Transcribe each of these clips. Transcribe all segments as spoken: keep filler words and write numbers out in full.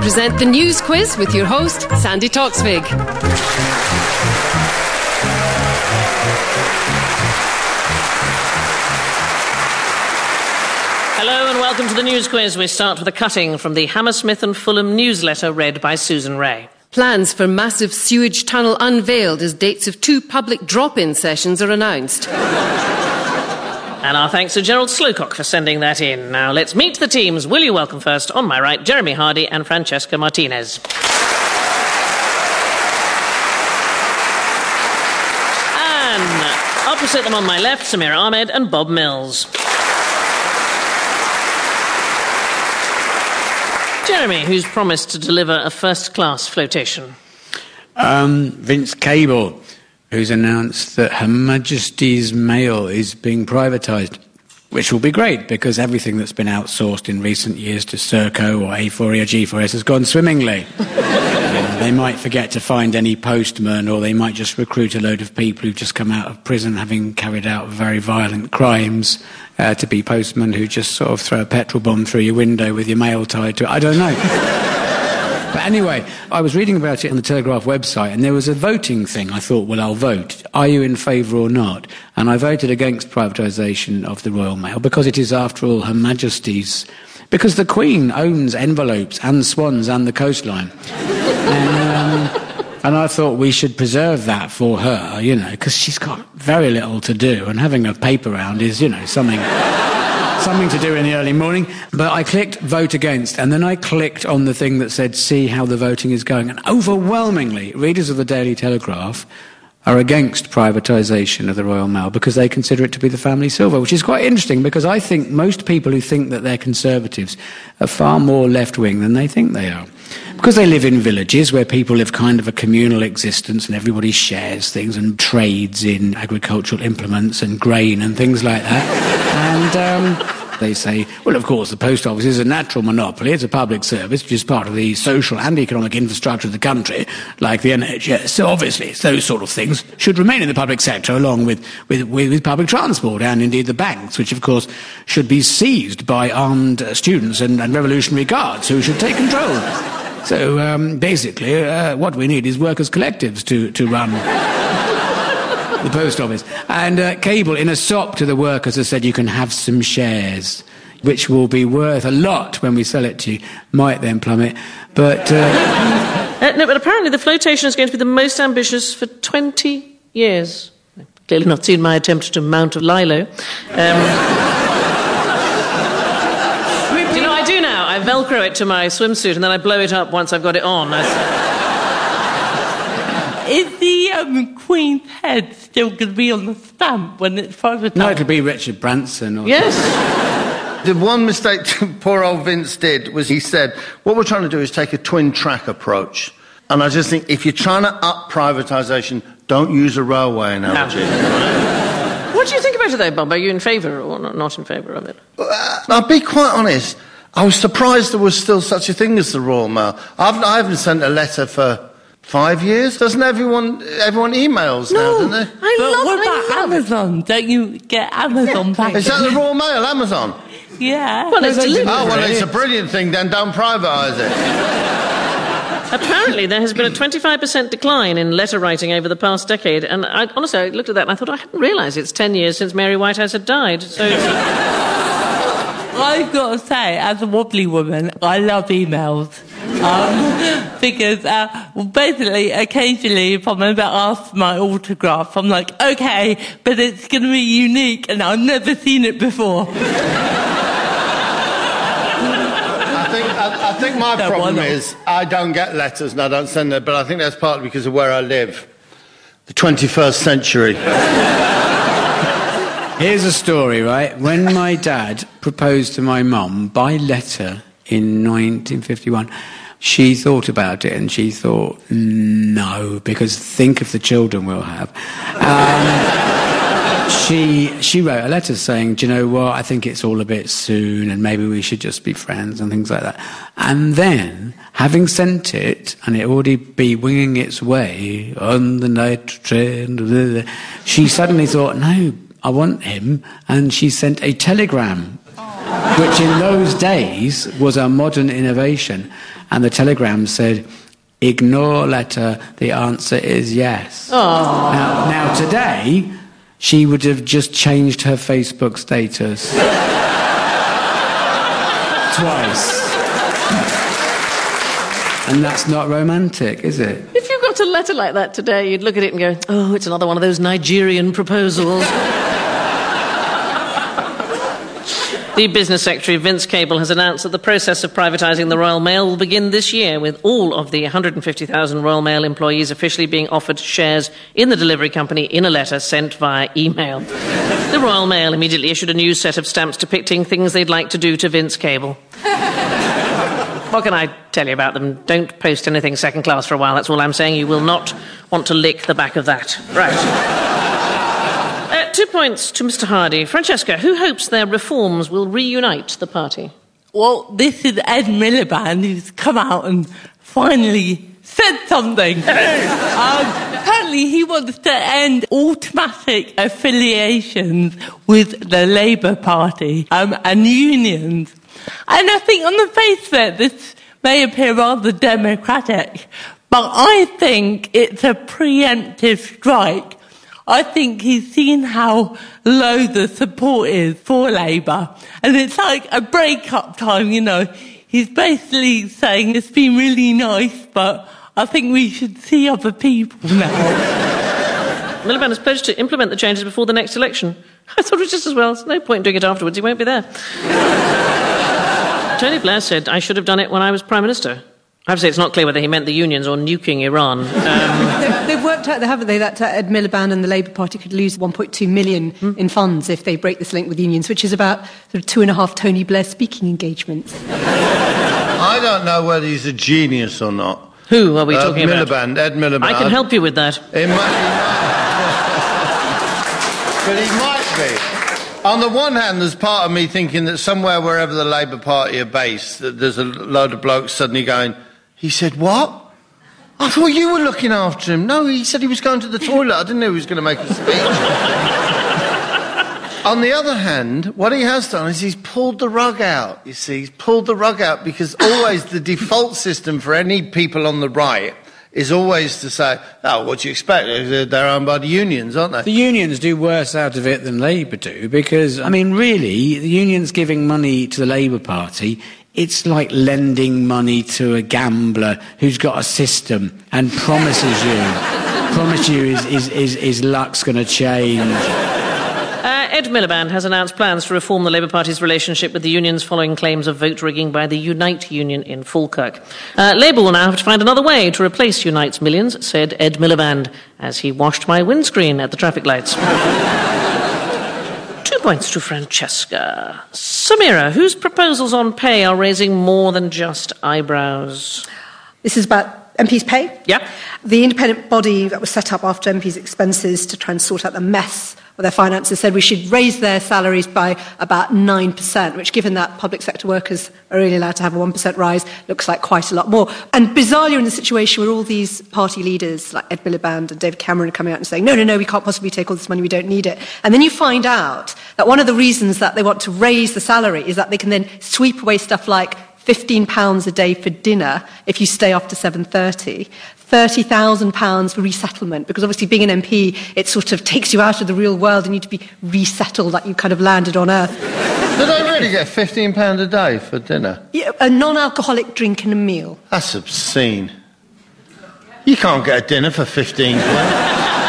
present the News Quiz with your host, Sandy Toksvig. Hello and welcome to the News Quiz. We start with a cutting from the Hammersmith and Fulham newsletter read by Susan Ray. Plans for massive sewage tunnel unveiled as dates of two public drop-in sessions are announced. And our thanks to Gerald Slowcock for sending that in. Now let's meet the teams. Will you welcome first, on my right, Jeremy Hardy and Francesca Martinez. And opposite them on my left, Samira Ahmed and Bob Mills. Jeremy, who's promised to deliver a first-class flotation? Um, Vince Cable, who's announced that Her Majesty's Mail is being privatised, which will be great because everything that's been outsourced in recent years to Serco or A four E or G four S has gone swimmingly. uh, they might forget to find any postman, or they might just recruit a load of people who've just come out of prison having carried out very violent crimes uh, to be postmen who just sort of throw a petrol bomb through your window with your mail tied to it. I don't know. But anyway, I was reading about it on the Telegraph website, and there was a voting thing. I thought, well, I'll vote. Are you in favour or not? And I voted against privatisation of the Royal Mail because it is, after all, Her Majesty's. Because the Queen owns envelopes and swans and the coastline. and, um, and I thought we should preserve that for her, you know, because she's got very little to do, and having a paper round is, you know, something... something to do in the early morning. But I clicked vote against, and then I clicked on the thing that said see how the voting is going, and overwhelmingly readers of the Daily Telegraph are against privatisation of the Royal Mail because they consider it to be the family silver, which is quite interesting because I think most people who think that they're Conservatives are far more left-wing than they think they are. Because they live in villages where people live kind of a communal existence and everybody shares things and trades in agricultural implements and grain and things like that. And um, they say, well, of course, the post office is a natural monopoly. It's a public service which is part of the social and economic infrastructure of the country, like the N H S. So obviously, those sort of things should remain in the public sector along with, with, with, with public transport and indeed the banks, which, of course, should be seized by armed uh, students and, and revolutionary guards who should take control. So, um, basically, uh, what we need is workers' collectives to, to run the post office. And uh, Cable, in a sop to the workers, has said you can have some shares, which will be worth a lot when we sell it to you. Might then plummet, but... Uh... uh, no, but apparently the flotation is going to be the most ambitious for twenty years. Clearly not seen my attempt to mount a lilo. Um... I Velcro it to my swimsuit and then I blow it up once I've got it on. Is the um, Queen's head still going to be on the stamp when it's privatised? No, it'll be Richard Branson. Or yes. The one mistake poor old Vince did was he said, what we're trying to do is take a twin-track approach. And I just think if you're trying to up privatisation, don't use a railway analogy. No. What do you think about it, though, Bob? Are you in favour or not in favour of it? Uh, I'll be quite honest. I was surprised there was still such a thing as the Royal Mail. I've, I haven't sent a letter for five years. Doesn't everyone everyone emails no, now, doesn't they? I but love, what about Amazon? It. Don't you get Amazon yeah. back? Is that the Royal Mail, Amazon? Yeah. Well, it's delivery. Oh, well, it's a brilliant thing, then don't privatise it. Apparently, there has been a twenty-five percent decline in letter writing over the past decade. And I, honestly, I looked at that and I thought, I hadn't realised it's ten years since Mary Whitehouse had died. So... I've got to say, as a wobbly woman, I love emails. Um, because, uh, well, basically, occasionally, if I'm about asked for my autograph, I'm like, okay, but it's going to be unique, and I've never seen it before. I think, I, I think my no, problem is I don't get letters and I don't send them, but I think that's partly because of where I live. The twenty-first century. Here's a story, right? When my dad proposed to my mum by letter in nineteen fifty-one, she thought about it and she thought, no, because think of the children we'll have. Um, she she wrote a letter saying, do you know what, I think it's all a bit soon and maybe we should just be friends and things like that. And then, having sent it, and it already be winging its way on the night train, she suddenly thought, no, I want him, and she sent a telegram, which in those days was a modern innovation. and the telegram said, "Ignore letter, the answer is yes." Oh. Now, now today, she would have just changed her Facebook status. Twice. And that's not romantic, is it? If you got a letter like that today, you'd look at it and go, oh, it's another one of those Nigerian proposals. The Business Secretary, Vince Cable, has announced that the process of privatising the Royal Mail will begin this year, with all of the one hundred fifty thousand Royal Mail employees officially being offered shares in the delivery company in a letter sent via email. The Royal Mail immediately issued a new set of stamps depicting things they'd like to do to Vince Cable. What can I tell you about them? Don't post anything second class for a while, that's all I'm saying. You will not want to lick the back of that. Right. Uh, two points to Mister Hardy. Francesca, who hopes their reforms will reunite the party? Well, this is Ed Miliband, who's come out and finally said something. um, apparently he wants to end automatic affiliations with the Labour Party um, and unions. And I think on the face of it, this may appear rather democratic, but I think it's a preemptive strike. I think he's seen how low the support is for Labour, and it's like a break-up time, you know. He's basically saying it's been really nice, but I think we should see other people now. Miliband has pledged to implement the changes before the next election. I thought it was just as well. There's no point doing it afterwards. He won't be there. Tony Blair said, I should have done it when I was Prime Minister. I have to say it's not clear whether he meant the unions or nuking Iran. Um, they've, they've worked out, haven't they, that uh, Ed Miliband and the Labour Party could lose one point two million hmm? in funds if they break this link with unions, which is about sort of two and a half Tony Blair speaking engagements. I don't know whether he's a genius or not. Who are we uh, talking Miliband, about? Ed Miliband. I can help you with that. It might, but he might be. On the one hand, there's part of me thinking that somewhere, wherever the Labour Party are based, that there's a load of blokes suddenly going, he said, what? I thought you were looking after him. No, he said he was going to the toilet. I didn't know he was going to make a speech. On the other hand, what he has done is he's pulled the rug out, you see. He's pulled the rug out because always the default system for any people on the right is always to say, oh, what do you expect? They're owned by the unions, aren't they? The unions do worse out of it than Labour do because, I mean, really, the unions giving money to the Labour Party, it's like lending money to a gambler who's got a system and promises you, promise you his, his, his, his luck's going to change. Uh, Ed Miliband has announced plans to reform the Labour Party's relationship with the unions following claims of vote rigging by the Unite union in Falkirk. Uh, Labour will now have to find another way to replace Unite's millions, said Ed Miliband, as he washed my windscreen at the traffic lights. Two points to Francesca. Samira, whose proposals on pay are raising more than just eyebrows? This is about M Ps' pay? Yeah. The independent body that was set up after M Ps' expenses to try and sort out the mess of their finances said we should raise their salaries by about nine percent, which, given that public sector workers are only allowed to have a one percent rise, looks like quite a lot more. And bizarrely, you're in a situation where all these party leaders, like Ed Miliband and David Cameron, are coming out and saying, no, no, no, we can't possibly take all this money, we don't need it. And then you find out that one of the reasons that they want to raise the salary is that they can then sweep away stuff like fifteen pounds a day for dinner if you stay after seven thirty, thirty thousand pounds for resettlement, because obviously being an M P, it sort of takes you out of the real world and you need to be resettled like you kind of landed on Earth. Do they really get fifteen pounds a day for dinner? Yeah, a non-alcoholic drink and a meal. That's obscene. You can't get a dinner for fifteen pounds.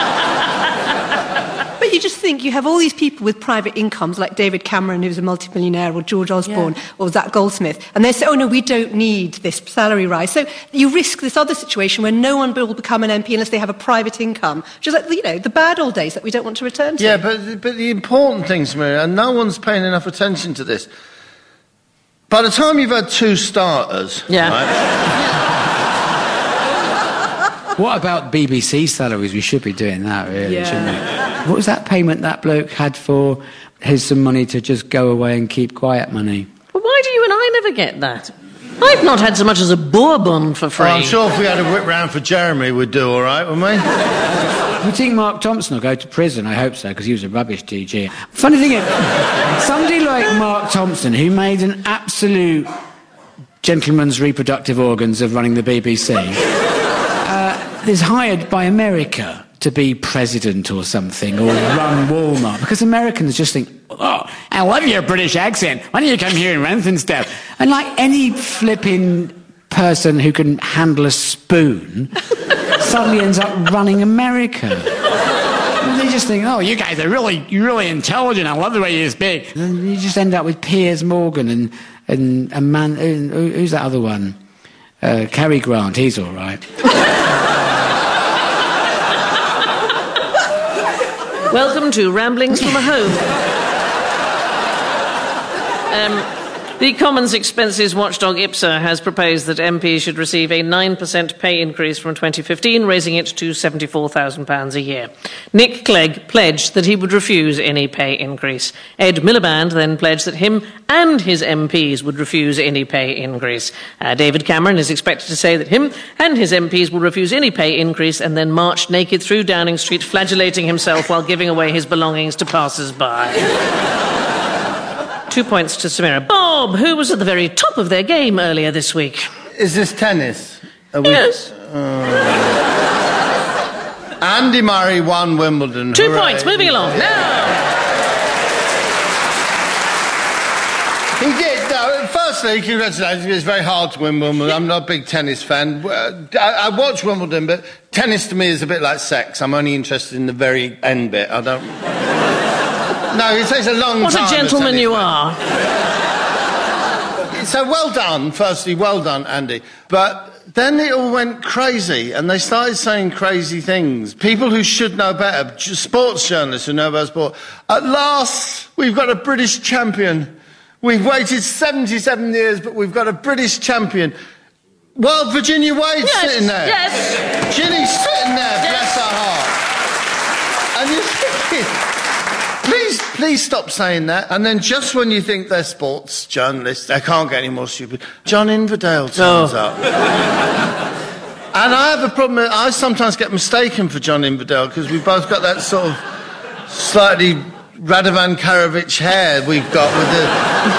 But you just think you have all these people with private incomes, like David Cameron, who's a multimillionaire, or George Osborne, yeah. or Zach Goldsmith, and they say, oh, no, we don't need this salary rise. So you risk this other situation where no one will become an M P unless they have a private income, which is like, you know, the bad old days that we don't want to return to. Yeah, but, but the important thing, Samira, and no one's paying enough attention to this, by the time you've had two starters, yeah. right? What about B B C salaries? We should be doing that, really, yeah. shouldn't we? What was that payment that bloke had for his some money to just go away and keep quiet money? Well, why do you and I never get that? I've not had so much as a bourbon for free. Well, I'm sure if we had a whip round for Jeremy, we'd do all right, wouldn't we? You think Mark Thompson will go to prison? I hope so, because he was a rubbish D J. Funny thing is, somebody like Mark Thompson, who made an absolute gentlemen's reproductive organs of running the B B C, uh, is hired by America to be president or something, or run Walmart, because Americans just think, oh, I love your British accent, why don't you come here and run some stuff? And like any flipping person who can handle a spoon suddenly ends up running America. And they just think, oh, you guys are really, you're really intelligent, I love the way you speak. And then you just end up with Piers Morgan and, and a man, who's that other one? Uh, Cary Grant, he's all right. Welcome to Ramblings from a Home. Um, the Commons Expenses watchdog IPSA has proposed that M Ps should receive a nine percent pay increase from twenty fifteen, raising it to seventy-four thousand pounds a year. Nick Clegg pledged that he would refuse any pay increase. Ed Miliband then pledged that him and his M Ps would refuse any pay increase. Uh, David Cameron is expected to say that him and his M Ps will refuse any pay increase and then march naked through Downing Street, flagellating himself while giving away his belongings to passers-by. Two points to Samira. Bob, who was at the very top of their game earlier this week? Is this tennis? Are we... Yes. Uh... Andy Murray won Wimbledon. Two Hooray. points, moving along. Now! He did. No, firstly, congratulations. It's very hard to win Wimbledon. I'm not a big tennis fan. I, I watch Wimbledon, but tennis to me is a bit like sex. I'm only interested in the very end bit. I don't... No, it takes a long what time. What a gentleman you are. So well done, firstly, well done, Andy. But then it all went crazy, and they started saying crazy things. People who should know better, sports journalists who know about sport. At last, we've got a British champion. We've waited seventy-seven years, but we've got a British champion. Well, Virginia Wade's yes, sitting there. Yes. Ginny's sitting there, yes. Bless her heart. And you're thinking... Please, please stop saying that. And then just when you think they're sports journalists, they can't get any more stupid, John Inverdale turns oh. up. And I have a problem, I sometimes get mistaken for John Inverdale because we've both got that sort of slightly Radovan Karadzic hair we've got with the...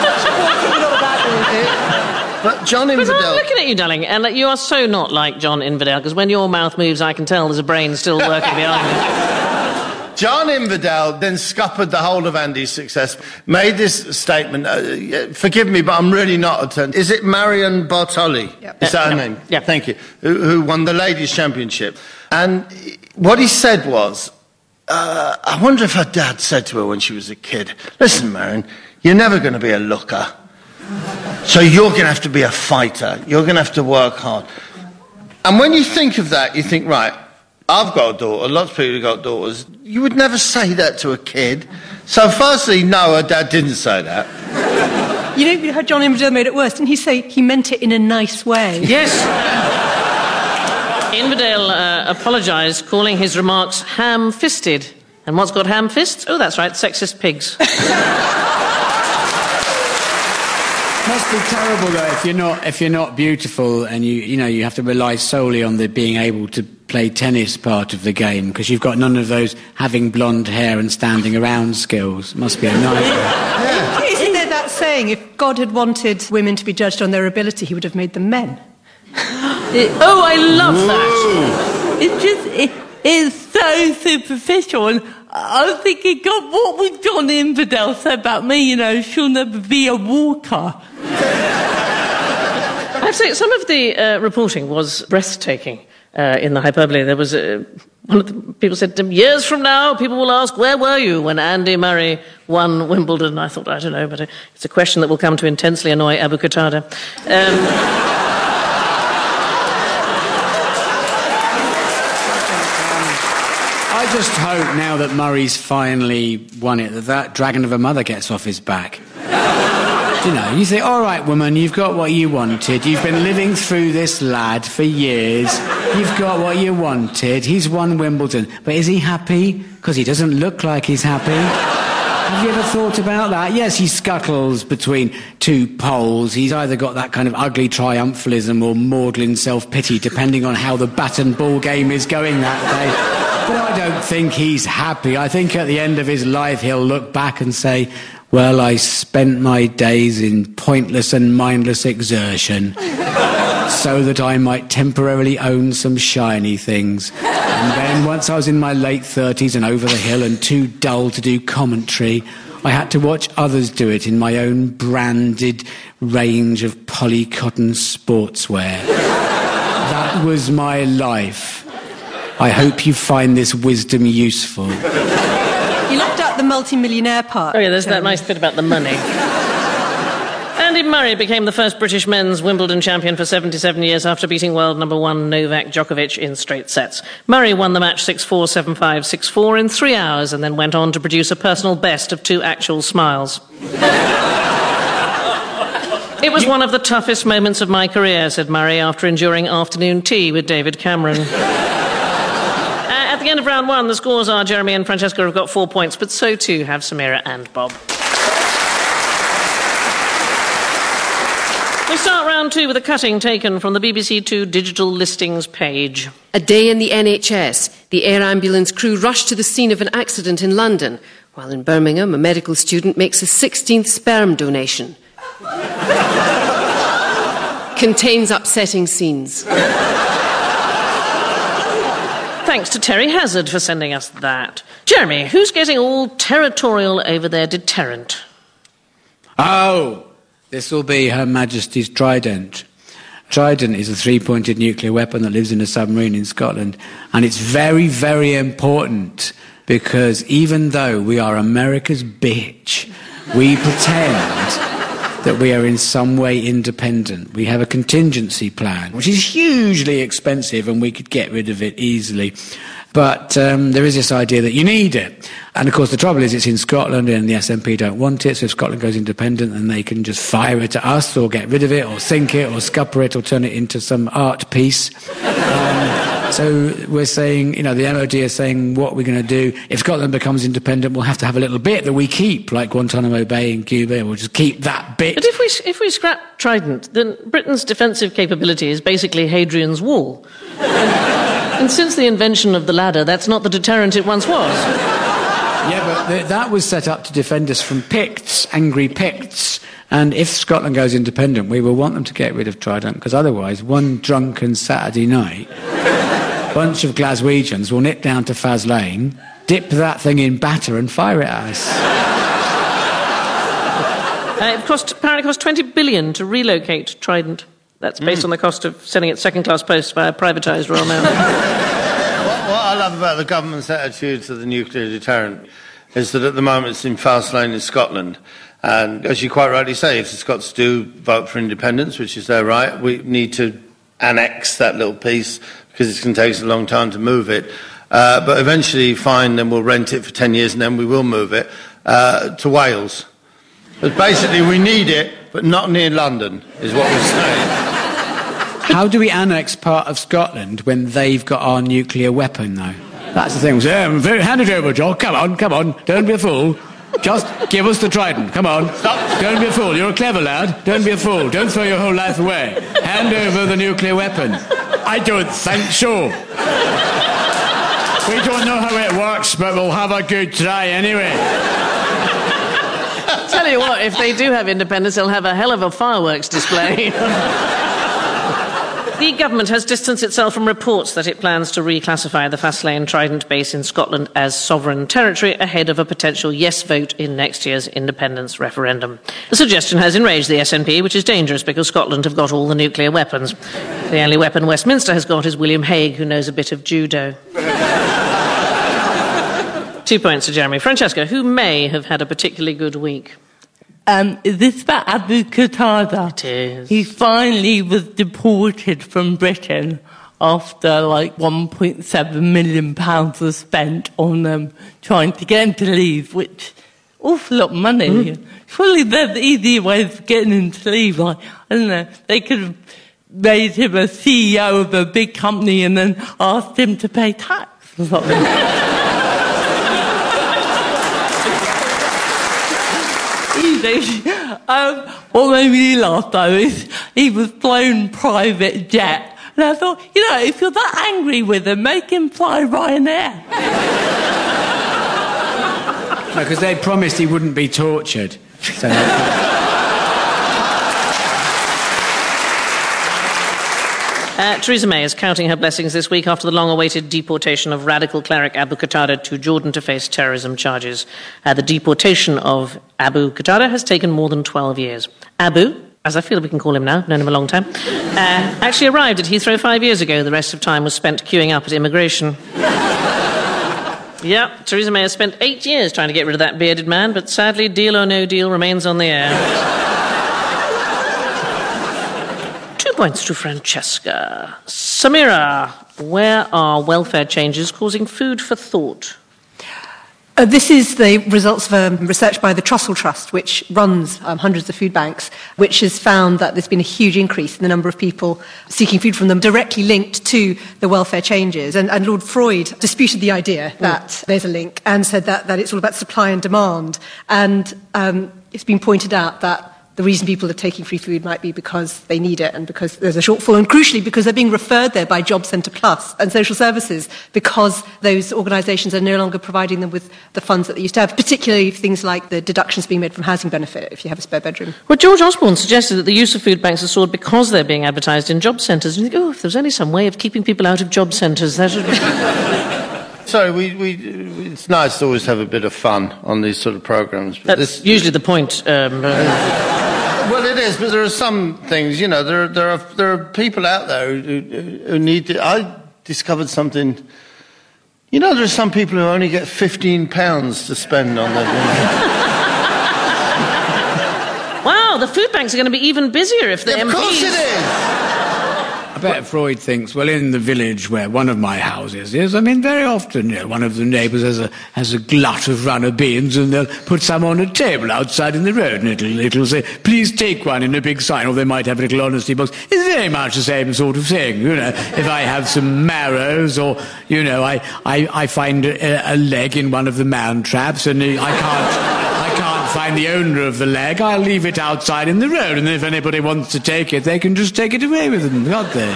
But John Inverdale... But I'm looking at you, darling, and you are so not like John Inverdale, because when your mouth moves, I can tell there's a brain still working behind it. John Inverdale then scuppered the whole of Andy's success, made this statement, uh, forgive me, but I'm really not attending. Is it Marion Bartoli? Yep. Is that uh, her no. name? Yeah. Thank you. Who, who won the Ladies' Championship. And what he said was, uh, I wonder if her dad said to her when she was a kid, listen, Marion, you're never going to be a looker. So you're going to have to be a fighter. You're going to have to work hard. And when you think of that, you think, right, I've got a daughter, lots of people have got daughters. You would never say that to a kid. So firstly, no, her dad didn't say that. You know, you heard John Inverdale made it worse. Didn't he say he meant it in a nice way? Yes. Inverdale uh, apologised, calling his remarks ham-fisted. And what's got ham-fists? Oh, that's right, sexist pigs. Must be terrible though if you're not if you're not beautiful and you you know you have to rely solely on the being able to play tennis part of the game because you've got none of those having blonde hair and standing around skills. Must be a nightmare. Yeah. Isn't there that saying, if God had wanted women to be judged on their ability, he would have made them men? It, oh, I love that. It's just it, it's so superficial. And I was thinking, God, what would John Inverdale say about me? You know, she'll never be a walker. I have to say, some of the uh, reporting was breathtaking uh, in the hyperbole. There was uh, one of the people said, years from now, people will ask, where were you when Andy Murray won Wimbledon? I thought, I don't know, but it's a question that will come to intensely annoy Abu Qatada. Um, I just hope now that Murray's finally won it, that that dragon of a mother gets off his back. You know, you think, all right, woman, you've got what you wanted. You've been living through this lad for years. You've got what you wanted. He's won Wimbledon. But is he happy? Because he doesn't look like he's happy. Have you ever thought about that? Yes, he scuttles between two poles. He's either got that kind of ugly triumphalism or maudlin self-pity, depending on how the bat and ball game is going that day. But I don't think he's happy. I think at the end of his life he'll look back and say, Well, I spent my days in pointless and mindless exertion so that I might temporarily own some shiny things. And then once I was in my late thirties and over the hill and too dull to do commentary, I had to watch others do it in my own branded range of polycotton sportswear. That was my life. I hope you find this wisdom useful. You left out the multi-millionaire part. Oh, yeah, there's that nice bit about the money. Andy Murray became the first British men's Wimbledon champion for seventy-seven years after beating world number one Novak Djokovic in straight sets. Murray won the match six four, seven five, six four in three hours and then went on to produce a personal best of two actual smiles. It was one of the toughest moments of my career, said Murray after enduring afternoon tea with David Cameron. At the end of round one, the scores are Jeremy and Francesca have got four points, but so too have Samira and Bob. We start round two with a cutting taken from the B B C Two digital listings page. A day in the N H S. The air ambulance crew rushed to the scene of an accident in London, while in Birmingham, a medical student makes a sixteenth sperm donation. Contains upsetting scenes. Thanks to Terry Hazard for sending us that. Jeremy, who's getting all territorial over their deterrent? Oh, this will be Her Majesty's Trident. Trident is a three-pointed nuclear weapon that lives in a submarine in Scotland. And it's very, very important because even though we are America's bitch, we pretend that we are in some way independent. We have a contingency plan, which is hugely expensive and we could get rid of it easily. But um, there is this idea that you need it. And of course the trouble is it's in Scotland and the S N P don't want it, so if Scotland goes independent then they can just fire it at us or get rid of it or sink it or scupper it or turn it into some art piece. Um, so we're saying, you know, the M O D are saying what we're going to do. If Scotland becomes independent, we'll have to have a little bit that we keep, like Guantanamo Bay in Cuba. We'll just keep that bit. But if we, if we scrap Trident, then Britain's defensive capability is basically Hadrian's Wall. And, and since the invention of the ladder, that's not the deterrent it once was. Yeah, but th- that was set up to defend us from Picts, angry Picts. And if Scotland goes independent, we will want them to get rid of Trident, because otherwise, one drunken Saturday night, a bunch of Glaswegians will nip down to Faz Lane, dip that thing in batter and fire it at us. Uh, it cost, apparently cost twenty billion dollars to relocate Trident. That's based mm. on the cost of sending it second-class post via privatised Royal Mail. What, what I love about the government's attitude to the nuclear deterrent is that at the moment it's in Fast Lane in Scotland. And as you quite rightly say, if the Scots do vote for independence, which is their right, we need to annex that little piece because it's going to take us a long time to move it. Uh, but eventually, fine, then we'll rent it for ten years and then we will move it uh, to Wales. But basically, we need it, but not near London, is what we're saying. How do we annex part of Scotland when they've got our nuclear weapon, though? That's the thing. Um, hand it over, Joel. Come on, come on. Don't be a fool. Just give us the Trident. Come on. Stop. Don't be a fool. You're a clever lad. Don't be a fool. Don't throw your whole life away. Hand over the nuclear weapon. I don't think so. We don't know how it works, but we'll have a good try anyway. Tell you what, if they do have independence, they'll have a hell of a fireworks display. The government has distanced itself from reports that it plans to reclassify the Faslane Trident base in Scotland as sovereign territory ahead of a potential yes vote in next year's independence referendum. The suggestion has enraged the S N P, which is dangerous because Scotland have got all the nuclear weapons. The only weapon Westminster has got is William Hague, who knows a bit of judo. Two points to Jeremy. Francesca, who may have had a particularly good week? Um, is this about Abu Qatada? It is. He finally was deported from Britain after like one point seven million pounds was spent on um, trying to get him to leave, which awful lot of money. Mm. Surely there's easier ways of getting him to leave. Like, I don't know, they could have made him a C E O of a big company and then asked him to pay tax or something. Um, what made me laugh, though, is he was flown private jet. And I thought, you know, if you're that angry with him, make him fly Ryanair. No, because they promised he wouldn't be tortured. So, Uh, Theresa May is counting her blessings this week after the long-awaited deportation of radical cleric Abu Qatada to Jordan to face terrorism charges. Uh, the deportation of Abu Qatada has taken more than twelve years. Abu, as I feel we can call him now, known him a long time, uh, actually arrived at Heathrow five years ago. The rest of time was spent queuing up at immigration. Yeah, Theresa May has spent eight years trying to get rid of that bearded man, but sadly, deal or no deal remains on the air. Points to Francesca. Samira, where are welfare changes causing food for thought? Uh, this is the results of um, research by the Trussell Trust, which runs um, hundreds of food banks, which has found that there's been a huge increase in the number of people seeking food from them directly linked to the welfare changes. And, and Lord Freud disputed the idea that mm. there's a link and said that, that it's all about supply and demand. And um, it's been pointed out that the reason people are taking free food might be because they need it and because there's a shortfall, and crucially because they're being referred there by Job Centre Plus and social services because those organisations are no longer providing them with the funds that they used to have, particularly things like the deductions being made from housing benefit if you have a spare bedroom. Well, George Osborne suggested that the use of food banks has soared because they're being advertised in job centres. And you think, oh, if there's only some way of keeping people out of job centres, that would be... Sorry, we, we, it's nice to always have a bit of fun on these sort of programmes. That's this, usually the point. Um, uh, Well, it is, but there are some things, you know, there, there, are, there are people out there who, who need to... I discovered something... You know, there are some people who only get fifteen pounds to spend on their... Wow, the food banks are going to be even busier if the yeah, M Ps... Of course it is! I bet Freud thinks, well, in the village where one of my houses is, I mean, very often, you know, one of the neighbours has a, has a glut of runner beans and they'll put some on a table outside in the road and it'll, it'll say, please take one in a big sign, or they might have a little honesty box. It's very much the same sort of thing, you know. If I have some marrows or, you know, I, I, I find a, a leg in one of the man traps and I can't... find the owner of the leg, I'll leave it outside in the road, and if anybody wants to take it, they can just take it away with them, can't they?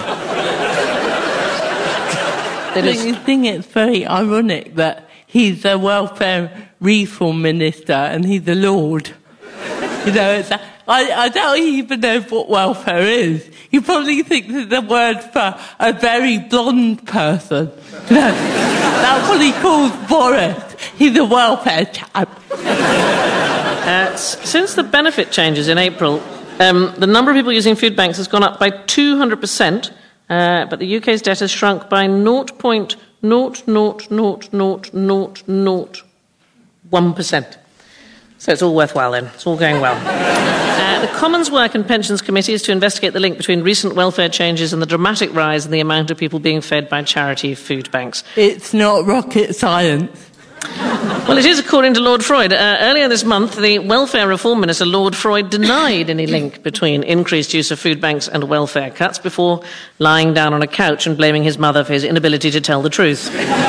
Don't you think it's very ironic that he's a welfare reform minister and he's a lord? You know, it's a, I, I don't even know what welfare is. You probably think it's a word for a very blonde person. You know, that's what he calls Boris. He's a welfare chap. Uh, since the benefit changes in April, um, the number of people using food banks has gone up by two hundred percent, uh, but the U K's debt has shrunk by zero point zero zero zero zero zero zero one percent. So it's all worthwhile then. It's all going well. Uh, the Commons Work and Pensions Committee is to investigate the link between recent welfare changes and the dramatic rise in the amount of people being fed by charity food banks. It's not rocket science. Well, it is according to Lord Freud. Uh, earlier this month, the Welfare Reform Minister, Lord Freud, denied any link between increased use of food banks and welfare cuts before lying down on a couch and blaming his mother for his inability to tell the truth.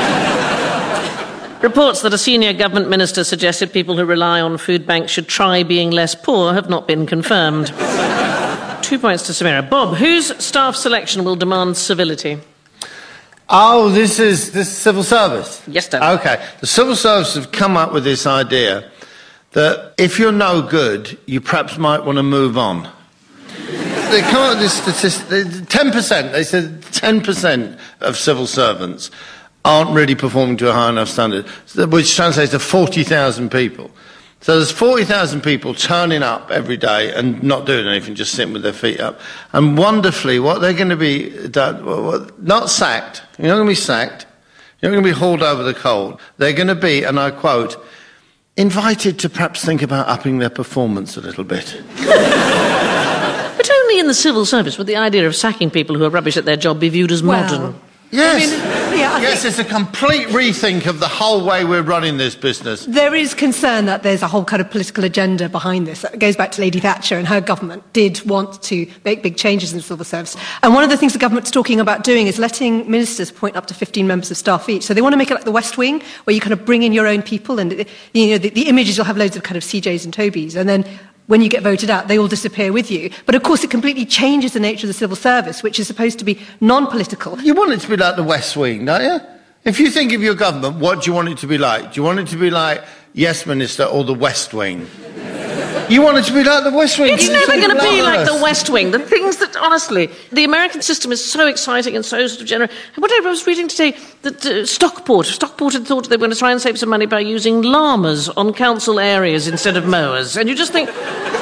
Reports that a senior government minister suggested people who rely on food banks should try being less poor have not been confirmed. Two points to Samira. Bob, whose staff selection will demand civility? Oh, this is this is civil service? Yes, Dan. Okay. The civil service have come up with this idea that if you're no good, you perhaps might want to move on. They come up with this statistic, ten percent, they said ten percent of civil servants aren't really performing to a high enough standard, which translates to forty thousand people. So there's forty thousand people turning up every day and not doing anything, just sitting with their feet up. And wonderfully, what they're going to be done, not sacked, you're not going to be sacked, you're not going to be hauled over the cold. They're going to be, and I quote, invited to perhaps think about upping their performance a little bit. But only in the civil service would the idea of sacking people who are rubbish at their job be viewed as well, modern. Yes, I mean, yeah, I yes, it's a complete rethink of the whole way we're running this business. There is concern that there's a whole kind of political agenda behind this. It goes back to Lady Thatcher, and her government did want to make big changes in the civil service. And one of the things the government's talking about doing is letting ministers appoint up to fifteen members of staff each. So they want to make it like the West Wing, where you kind of bring in your own people, and you know the, the images you'll have loads of kind of C Js and Tobys, and then when you get voted out, they all disappear with you. But of course, it completely changes the nature of the civil service, which is supposed to be non-political. You want it to be like the West Wing, don't you? If you think of your government, what do you want it to be like? Do you want it to be like Yes Minister or the West Wing? You want it to be like the West Wing. It's never going to be like the West Wing. The things that, honestly, the American system is so exciting and so sort of generous. Whatever I was reading today, that uh, Stockport, Stockport had thought they were going to try and save some money by using llamas on council areas instead of mowers. And you just think...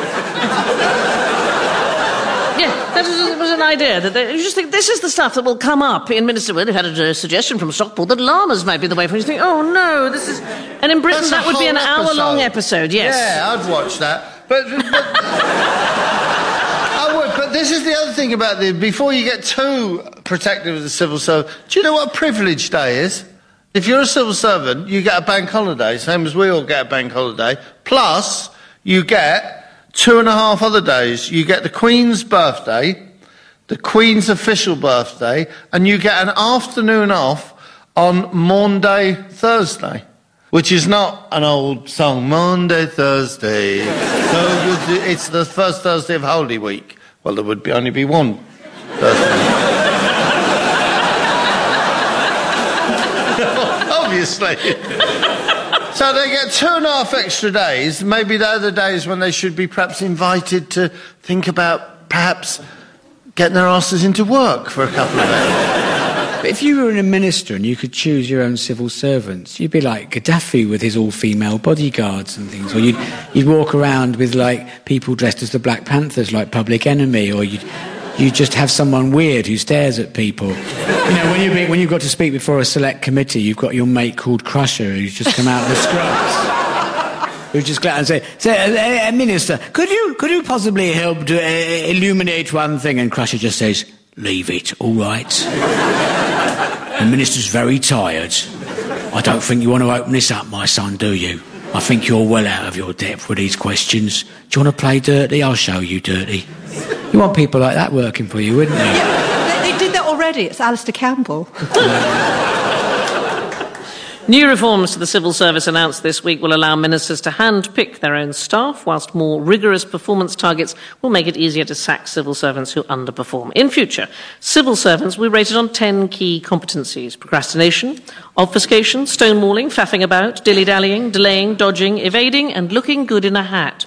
Yeah, that was, was an idea. That they, you just think this is the stuff that will come up in Minister. Well, they've had a, a suggestion from Stockport that llamas might be the way for you. You think, oh no, this is. And in Britain, That's that would be an episode. hour-long episode. Yes. Yeah, I'd watch that. But, but I would. But this is the other thing about the. Before you get too protective of the civil service, do you know what a privilege day is? If you're a civil servant, you get a bank holiday, same as we all get a bank holiday. Plus, you get. Two and a half other days. You get the Queen's birthday, the Queen's official birthday, and you get an afternoon off on Maundy Thursday, which is not an old song, Maundy Thursday. So it's the first Thursday of Holy Week. Well, there would be only be one Thursday. Obviously. So they get two and a half extra days. Maybe they're the days when they should be perhaps invited to think about perhaps getting their asses into work for a couple of days. But if you were a minister and you could choose your own civil servants, you'd be like Gaddafi with his all-female bodyguards and things. Or you'd, you'd walk around with, like, people dressed as the Black Panthers, like Public Enemy. Or you'd, you'd just have someone weird who stares at people. You know, when, you be, when you've got to speak before a select committee, you've got your mate called Crusher who's just come out of the scrubs. Who's just go out and say, say uh, uh, Minister, could you, could you possibly help to uh, illuminate one thing? And Crusher just says, leave it, all right. The Minister's very tired. I don't think you want to open this up, my son, do you? I think you're well out of your depth with these questions. Do you want to play dirty? I'll show you dirty. You want people like that working for you, wouldn't you? Yeah, they, they did that already. It's Alistair Campbell. New reforms to the civil service announced this week will allow ministers to hand-pick their own staff, whilst more rigorous performance targets will make it easier to sack civil servants who underperform. In future, civil servants will be rated on ten key competencies: procrastination, obfuscation, stonewalling, faffing about, dilly-dallying, delaying, dodging, evading, and looking good in a hat.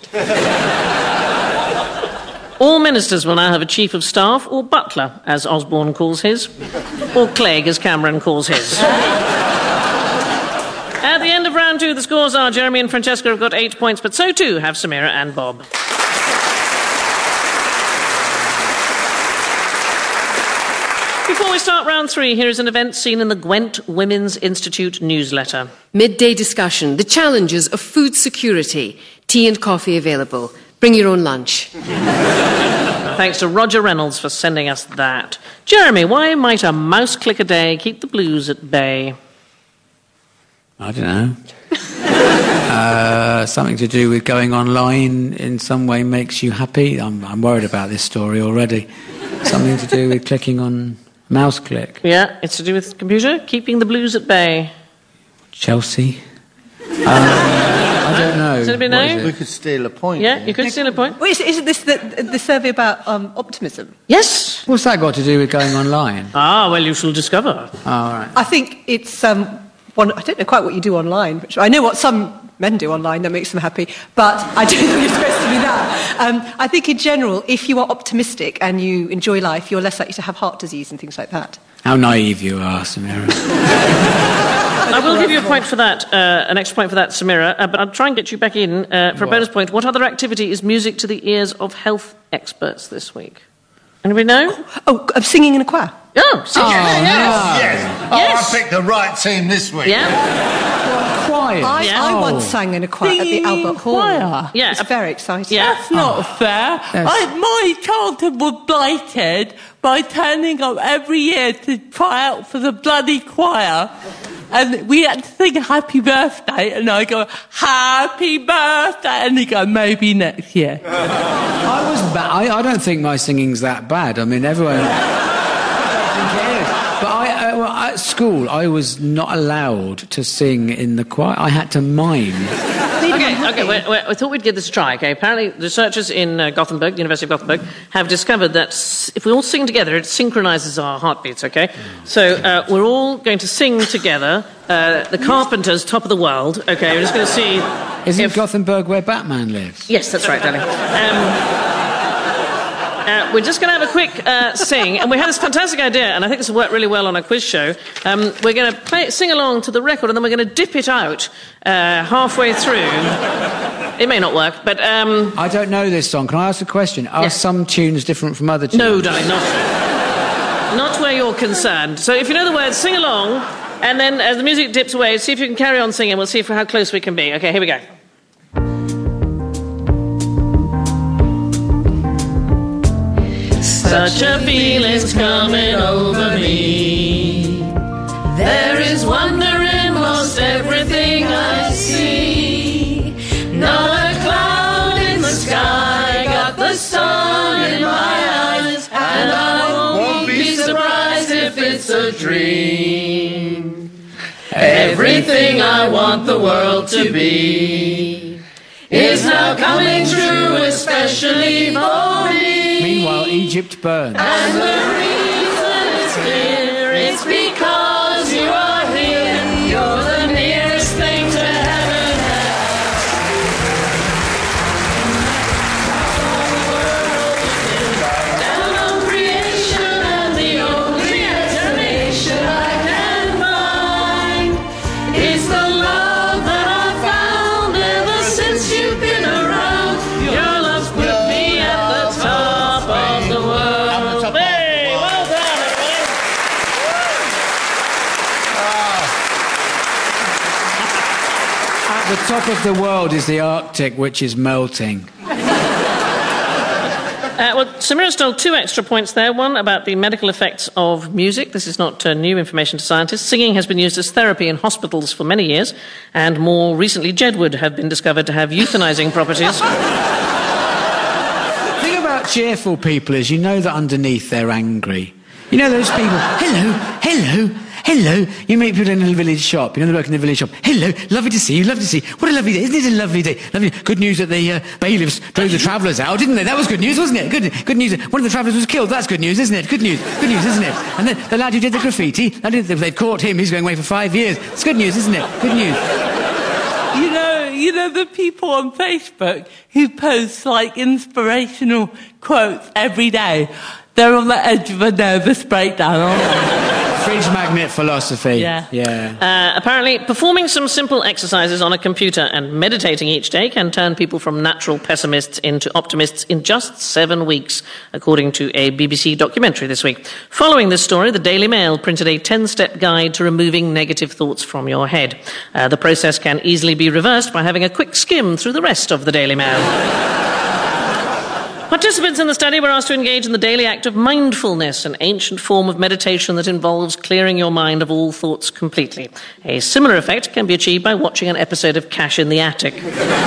All ministers will now have a chief of staff, or butler, as Osborne calls his, or Clegg, as Cameron calls his. At the end of round two, the scores are Jeremy and Francesca have got eight points, but so too have Samira and Bob. Before we start round three, here is an event seen in the Gwent Women's Institute newsletter. Midday discussion, the challenges of food security. Tea and coffee available. Bring your own lunch. Thanks to Roger Reynolds for sending us that. Jeremy, why might a mouse click a day keep the blues at bay? I don't know. uh, something to do with going online in some way makes you happy. I'm, I'm worried about this story already. Something to do with clicking on mouse click. Yeah, it's to do with computer, keeping the blues at bay. Chelsea? Um, I don't know. Does anybody What know? is it? We could steal a point. Yeah, you could steal a point. Well, is, isn't this the, the survey about um, optimism? Yes. What's that got to do with going online? Ah, well, you shall discover. Oh, all right. I think it's um, one. I don't know quite what you do online. Which I know what some men do online that makes them happy, but I don't think it's supposed to be that. Um, I think in general, if you are optimistic and you enjoy life, you're less likely to have heart disease and things like that. How naive you are, Samira. I will give you a point for that, uh, an extra point for that, Samira, uh, but I'll try and get you back in uh, for a bonus point. What other activity is music to the ears of health experts this week? Anybody know? Oh, I'm singing in a choir. Oh, singing. Yes. Yes. Oh, Yes. I picked the right team this week. Yeah. Quiet. I, Yeah. I Oh. once sang in a choir at the Singing in Albert Hall. choir? Yeah. It's very exciting. Yeah. That's not fair. Yes. I, my childhood was blighted by turning up every year to try out for the bloody choir. And we had to sing happy birthday, and I go, happy birthday, and they go, maybe next year. I was ba- I, I don't think my singing's that bad. I mean, everyone... But I, uh, well, at school, I was not allowed to sing in the choir. I had to mime. They didn't Okay, have Okay, we, we, we thought we'd give this a try, okay? Apparently, researchers in uh, Gothenburg, the University of Gothenburg, have discovered that s- if we all sing together, it synchronises our heartbeats, okay? So uh, we're all going to sing together, uh, the Carpenters, Top of the World, okay? We're just going to see... Isn't if... Gothenburg where Batman lives? Yes, that's right, darling. Um, Uh, we're just going to have a quick uh, sing, and we had this fantastic idea, and I think this will work really well on a quiz show. Um, we're going to play, sing along to the record, and then we're going to dip it out uh, halfway through. It may not work, but... Um, I don't know this song. Can I ask a question? Are yes. some tunes different from other tunes? No, darling, not, not where you're concerned. So if you know the words, sing along, and then as the music dips away, see if you can carry on singing. We'll see if, how close we can be. Okay, here we go. Such a feeling's coming over me. There is wonder in most everything I see. Not a cloud in the sky, got the sun in my eyes, and I won't be surprised if it's a dream. Everything I want the world to be is now coming true, especially for me. Meanwhile, Egypt burns. And the reason is clear, it's because you are here. You're the nearest thing to heaven has. Down on creation, and the only explanation I can find is the love that I've found ever since you've been around. Your love's put me at the top of the world. Hey, well done, everybody. At the top of the world is the Arctic, which is melting. Uh, well, Samira stole two extra points there. One about the medical effects of music. This is not uh, new information to scientists. Singing has been used as therapy in hospitals for many years, and more recently, Jedward have been discovered to have euthanizing properties. The thing about cheerful people is you know that underneath they're angry. You know those people, hello, hello, hello. You meet people in a village shop, you know they work in the village shop. Hello, lovely to see you, lovely to see you. What a lovely day, isn't it a lovely day? Lovely. Good news that the uh, bailiffs drove the travellers out, didn't they? That was good news, wasn't it? Good, good news. One of the travellers was killed, that's good news, isn't it? Good news, good news, isn't it? And then the lad who did the graffiti, they've caught him, he's going away for five years. It's good news, isn't it? Good news. You know, you know the people on Facebook who post like inspirational quotes every day. They're on the edge of a nervous breakdown, aren't they? Fridge magnet philosophy. Yeah. Yeah. Uh, apparently, performing some simple exercises on a computer and meditating each day can turn people from natural pessimists into optimists in just seven weeks, according to a B B C documentary this week. Following this story, the Daily Mail printed a ten-step guide to removing negative thoughts from your head. Uh, the process can easily be reversed by having a quick skim through the rest of the Daily Mail. Participants in the study were asked to engage in the daily act of mindfulness, an ancient form of meditation that involves clearing your mind of all thoughts completely. A similar effect can be achieved by watching an episode of Cash in the Attic.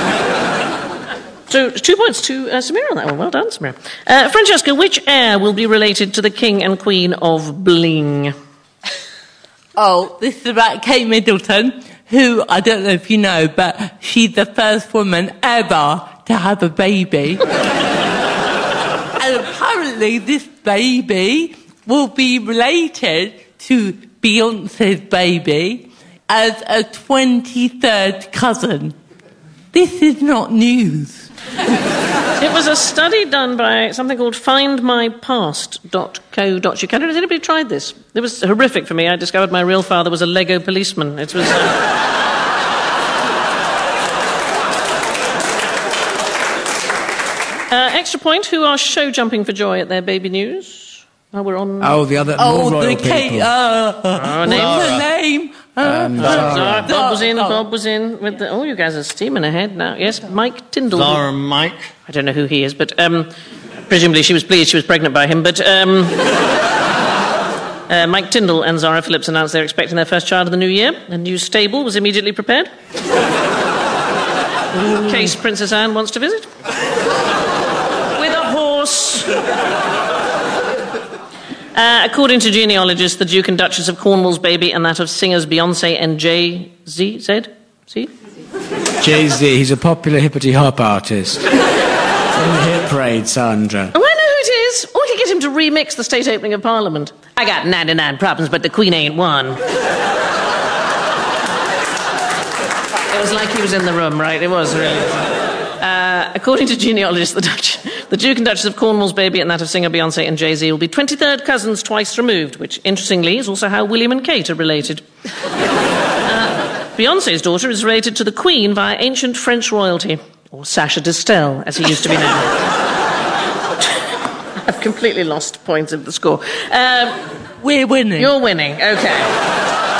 So, two points to uh, Samira on that one. Well done, Samira. Uh, Francesca, which heir will be related to the King and Queen of Bling? Oh, this is about Kate Middleton, who, I don't know if you know, but she's the first woman ever to have a baby. And apparently this baby will be related to Beyonce's baby as a twenty-third cousin. This is not news. It was a study done by something called find my past dot co dot uk. Has anybody tried this? It was horrific for me. I discovered my real father was a Lego policeman. It was... Uh... Uh, extra point, who are show jumping for joy at their baby news? Oh, we're on... Oh, the other Oh, more royal the people. Kate... Uh, Oh, what's her name? Um, Oh, Zara. Zara. Bob was in, Oh. Bob was in. With the, oh, you guys are steaming ahead now. Yes, Mike Tyndall. Zara and Mike. I don't know who he is, but um, presumably she was pleased she was pregnant by him. But um, uh, Mike Tyndall and Zara Phillips announced they're expecting their first child in the new year. A new stable was immediately prepared. In case Princess Anne wants to visit. With a horse. Uh, according to genealogists, the Duke and Duchess of Cornwall's baby and that of singers Beyonce and Jay-Z, Z? Z? Jay-Z, he's a popular hippity-hop artist. It's in the Hit Parade, Sandra. Oh, I know who it is. Or we could get him to remix the state opening of Parliament. I got ninety-nine problems, but the Queen ain't one. It was like he was in the room, right? It was really. Uh, according to genealogists, the Dutch, the Duke and Duchess of Cornwall's baby and that of singer Beyoncé and Jay-Z will be twenty-third cousins twice removed, which, interestingly, is also how William and Kate are related. uh, Beyoncé's daughter is related to the Queen via ancient French royalty, or Sacha Distel, as he used to be known. I've completely lost points of the score. Um, We're winning. You're winning, okay.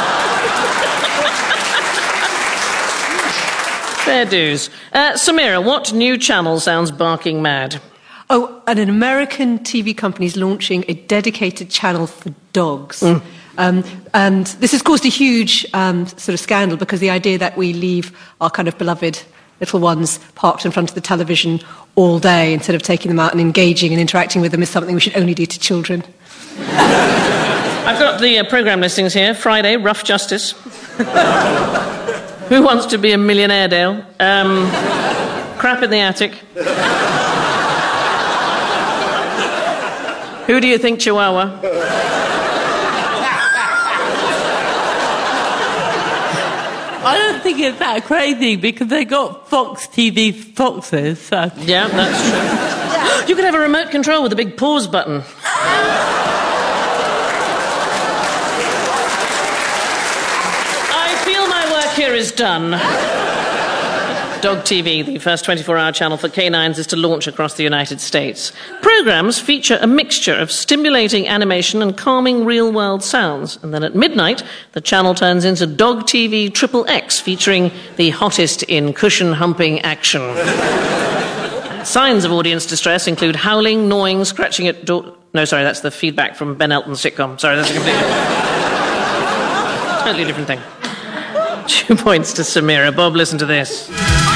Fair dues. Uh, Samira, what new channel sounds barking mad? Oh, and an American T V company is launching a dedicated channel for dogs. Mm. Um, and this has caused a huge um, sort of scandal because the idea that we leave our kind of beloved little ones parked in front of the television all day instead of taking them out and engaging and interacting with them is something we should only do to children. I've got the uh, programme listings here. Friday, Rough Justice. Who Wants to Be a Millionaire, Dale? Um, Crap in the Attic. Who Do You Think, Chihuahua? I don't think it's that crazy because they got Fox T V foxes. So. Yeah, that's true. You could have a remote control with a big pause button. Here is done. Dog T V, the first twenty-four hour channel for canines, is to launch across the United States. Programmes feature a mixture of stimulating animation and calming real-world sounds. And then at midnight, the channel turns into Dog T V Triple X, featuring the hottest in cushion-humping action. Signs of audience distress include howling, gnawing, scratching at door... No, sorry, that's the feedback from Ben Elton's sitcom. Sorry, that's a completely... totally different thing. Two points to Samira. Bob, listen to this.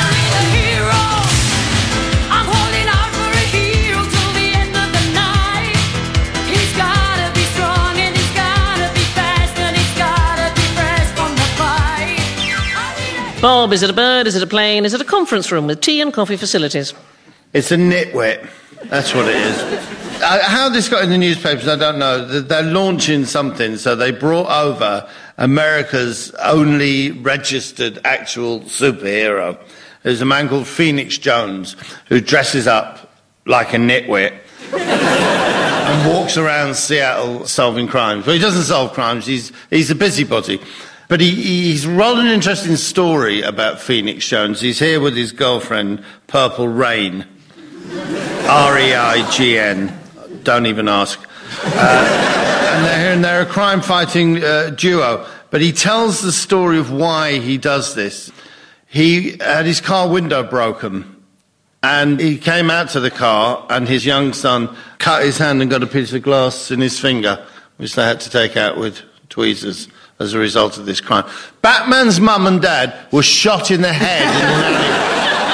Bob, is it a bird? Is it a plane? Is it a conference room with tea and coffee facilities? It's a nitwit. That's what it is. Uh, how this got in the newspapers, I don't know. They're launching something, so they brought over America's only registered actual superhero. There's a man called Phoenix Jones who dresses up like a nitwit and walks around Seattle solving crimes. Well, he doesn't solve crimes, he's, he's a busybody. But he, he's rather an interesting story about Phoenix Jones. He's here with his girlfriend, Purple Rain. R E I G N. Don't even ask. Uh, and they're here and they're a crime-fighting uh, duo. But he tells the story of why he does this. He had his car window broken. And he came out to the car and his young son cut his hand and got a piece of glass in his finger, which they had to take out with tweezers as a result of this crime. Batman's mum and dad were shot in the head in an alley.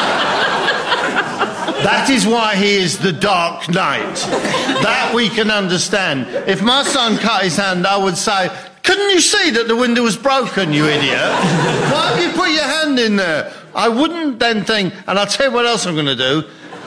That is why he is the Dark Knight. That we can understand. If my son cut his hand, I would say, couldn't you see that the window was broken, you idiot? Why have you put your hand in there? I wouldn't then think, and I'll tell you what else I'm going to do.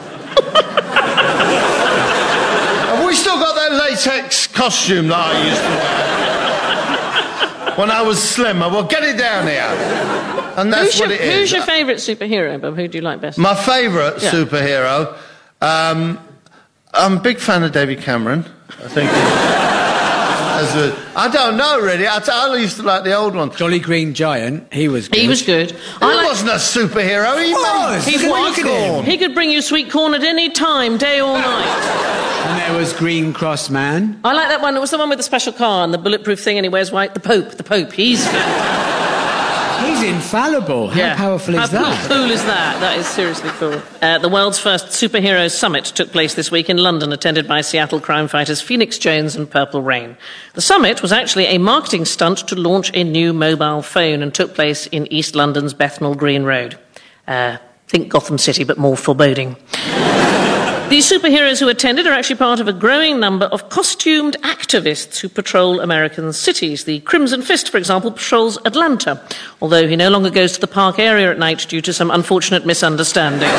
Have we still got that latex costume that I used to wear? When I was slimmer, well, get it down here. And that's who's what your, it is. Who's your favourite superhero, Bob? Who do you like best? My favourite yeah. superhero? Um, I'm a big fan of David Cameron. I think... as a, I don't know, really. I, I used to like the old one. Jolly Green Giant, he was good. He was good. He I like... wasn't a superhero. He was. made He was. corn. He could bring you sweet corn at any time, day or night. And there was Green Cross Man. I like that one. It was the one with the special car and the bulletproof thing and he wears white. The Pope. The Pope. He's... He's infallible. How yeah. powerful How is that? How cool is that? That is seriously cool. Uh, the world's first superhero summit took place this week in London, attended by Seattle crime fighters Phoenix Jones and Purple Rain. The summit was actually a marketing stunt to launch a new mobile phone and took place in East London's Bethnal Green Road. Uh, think Gotham City, but more foreboding. The superheroes who attended are actually part of a growing number of costumed activists who patrol American cities. The Crimson Fist, for example, patrols Atlanta, although he no longer goes to the park area at night due to some unfortunate misunderstandings.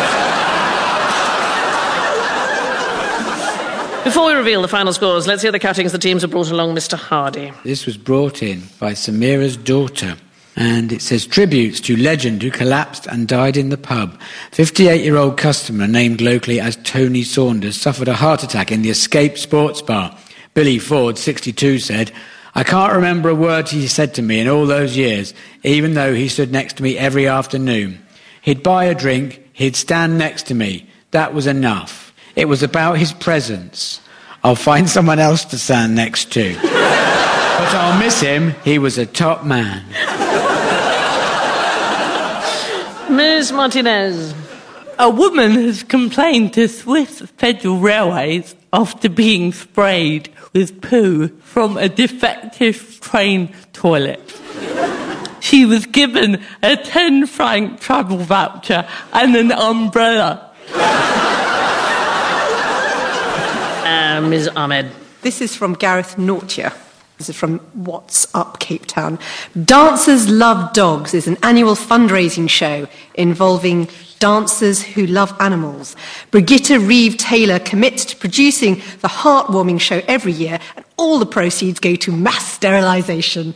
Before we reveal the final scores, let's hear the cuttings the teams have brought along. Mister Hardy. This was brought in by Samira's daughter. And it says, tributes to legend who collapsed and died in the pub. fifty-eight-year-old customer named locally as Tony Saunders suffered a heart attack in the Escape Sports Bar. Billy Ford, sixty-two, said, I can't remember a word he said to me in all those years, even though he stood next to me every afternoon. He'd buy a drink, he'd stand next to me. That was enough. It was about his presence. I'll find someone else to stand next to. But I'll miss him. He was a top man. Miz Martinez. A woman has complained to Swiss Federal Railways after being sprayed with poo from a defective train toilet. She was given a ten franc travel voucher and an umbrella. Uh, Miz Ahmed. This is from Gareth Nortia. This is from What's Up Cape Town. Dancers Love Dogs is an annual fundraising show involving dancers who love animals. Brigitte Reeve-Taylor commits to producing the heartwarming show every year, and all the proceeds go to mass sterilisation.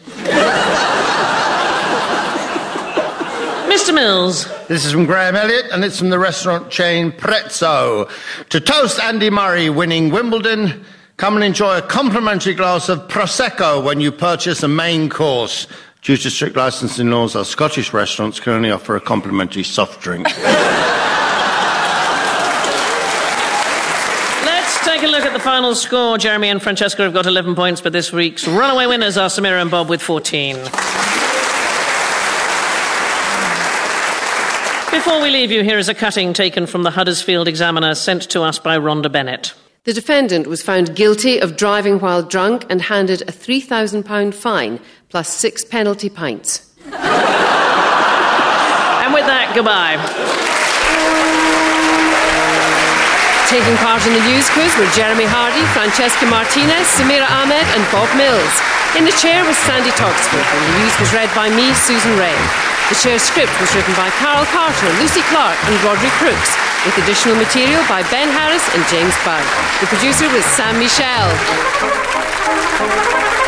Mister Mills. This is from Graham Elliott, and it's from the restaurant chain Prezzo. To toast Andy Murray winning Wimbledon, come and enjoy a complimentary glass of Prosecco when you purchase a main course. Due to strict licensing laws, our Scottish restaurants can only offer a complimentary soft drink. Let's take a look at the final score. Jeremy and Francesca have got eleven points, but this week's runaway winners are Samira and Bob with fourteen. Before we leave you, here is a cutting taken from the Huddersfield Examiner sent to us by Rhonda Bennett. The defendant was found guilty of driving while drunk and handed a three thousand pounds fine plus six penalty pints. And with that, goodbye. Taking part in the news quiz were Jeremy Hardy, Francesca Martinez, Samira Ahmed and Bob Mills. In the chair was Sandy Toxford, and the news was read by me, Susan Ray. The chair script was written by Carol Carter, Lucy Clark and Roderick Crooks, with additional material by Ben Harris and James Byrne. The producer was Sam Michel.